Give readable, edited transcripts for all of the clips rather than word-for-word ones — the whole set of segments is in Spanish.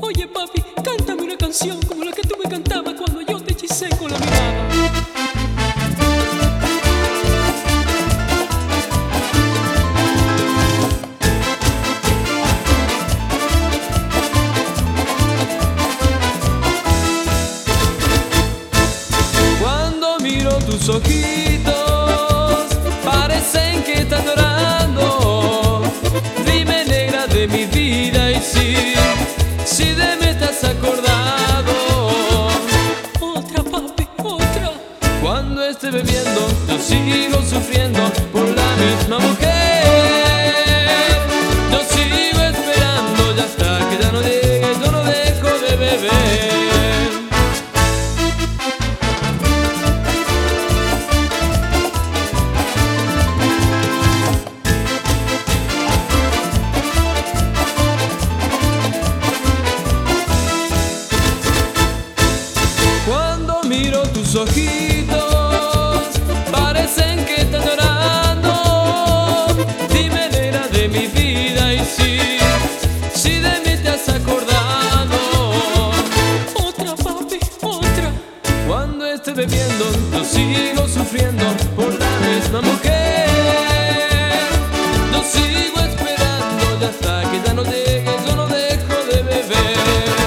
Oye papi, cántame una canción como la que tú me cantabas cuando yo te hechicé con la mirada. Cuando miro tus ojitos, parecen que están llorando. Dime, negra de mi vida, y si de mí estás acordado. Otra papi, otra. Cuando esté bebiendo, yo sigo sufriendo por la misma mujer. Yo sigo esperando ya hasta que ya no llegue, yo no dejo de beber. Cuando miro tus ojitos, parecen que están llorando. Dime, negra de mi vida, y si de mí te has acordado. Otra papi, otra. Cuando esté bebiendo, yo sigo sufriendo por la misma mujer. Yo sigo esperando ya hasta que ya no llegue, yo no dejo de beber.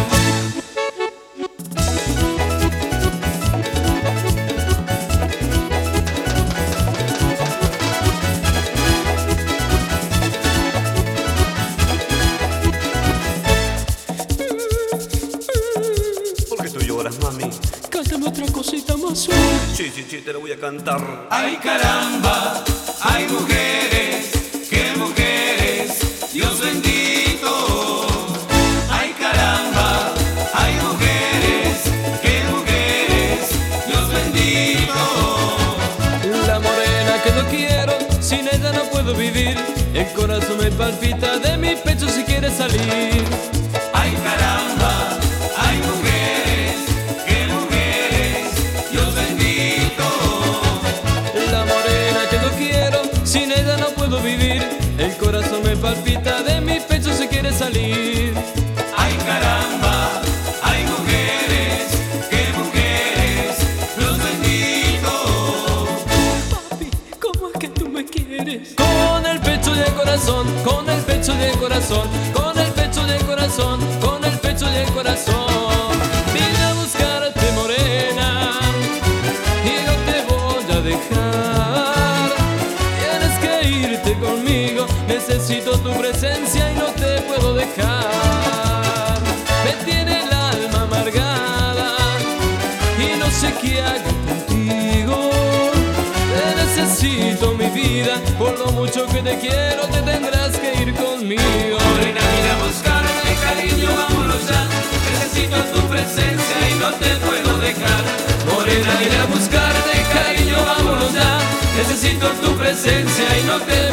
¿Por qué tú lloras, mami? Cántame otra cosita más suave. Sí, te lo voy a cantar. Ay caramba, hay mujeres, qué mujeres, Dios bendito. Ay caramba, hay mujeres, qué mujeres, Dios bendito. La morena que no quiero, sin ella no puedo vivir. El corazón me palpita de mi pecho si quiere salir. Ay caramba, hay mujeres, qué mujeres, Dios bendito. La morena que no quiero, sin ella no puedo vivir. El corazón me palpita de mi pecho si quiere salir. Ay caramba, hay mujeres, qué mujeres, Dios bendito. Papi, ¿cómo es que tú me quieres? Con el pecho y el corazón, con el pecho y el corazón, con el pecho y el corazón, con el pecho y el corazón. Vine a buscarte, morena, y no te voy a dejar. Tienes que irte conmigo, necesito tu presencia y no te puedo dejar. Me tiene el alma amargada y no sé qué hago contigo. Te necesito, mi vida, por lo mucho que te quiero, te tendrás que ir conmigo. Morena, vine a buscarte, cariño, vámonos ya. Necesito tu presencia y no te puedo dejar. Morena, vine a buscarte, cariño, vámonos ya. Necesito tu presencia y no te